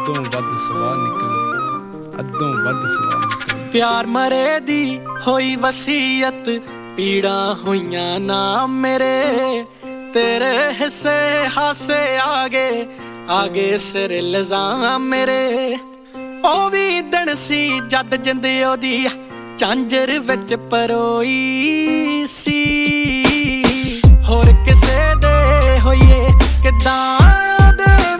ਅੱਧੋਂ ਵੱਧ ਸਵਾਹ ਨਿਕਲ, ਅੱਧੋਂ ਵੱਧ ਸਵਾਹ ਨਿਕਲ। ਪਿਆਰ ਮਰੇ ਦੀ ਹੋਈ ਵਸੀਅਤ, ਪੀੜਾਂ ਹੋਈਆਂ ਨਾ ਮੇਰੇ, ਤੇਰੇ ਹਿੱਸੇ ਹਾਸੇ ਆਗੇ ਸਿਰ ਇਲਜ਼ਾਮ ਮੇਰੇ। ਉਹ ਵੀ ਦਿਨ ਸੀ ਜਦ ਜਿੰਦ ਉਹਦੀ ਝਾਂਜਰ ਵਿੱਚ ਪਰੋਈ ਸੀ, ਹੋਰ ਕਿਸੇ ਦੇ ਹੋਈਏ ਕਿੱਦਾਂ